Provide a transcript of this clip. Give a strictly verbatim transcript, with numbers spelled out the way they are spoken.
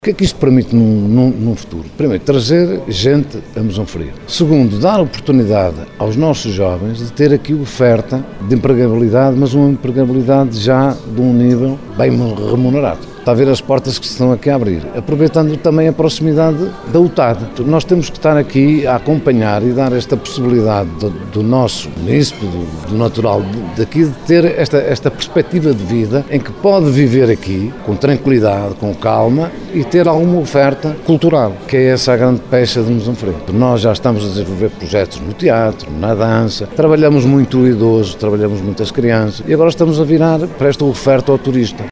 O que é que isto permite num, num, num futuro? Primeiro, trazer gente a Mosão Frio. Segundo, dar oportunidade aos nossos jovens de ter aqui oferta de empregabilidade, mas uma empregabilidade já de um nível bem remunerado. Está a ver as portas que se estão aqui a abrir, aproveitando também a proximidade da U T A D. Nós temos que estar aqui a acompanhar e dar esta possibilidade do, do nosso município, do, do natural daqui, de ter esta, esta perspectiva de vida em que pode viver aqui com tranquilidade, com calma e ter alguma oferta cultural, que é essa a grande pecha de Mosão Frio. Nós já estamos a desenvolver projetos no teatro, na dança, trabalhamos muito o idoso, trabalhamos muitas crianças e agora estamos a virar para esta oferta ao turista.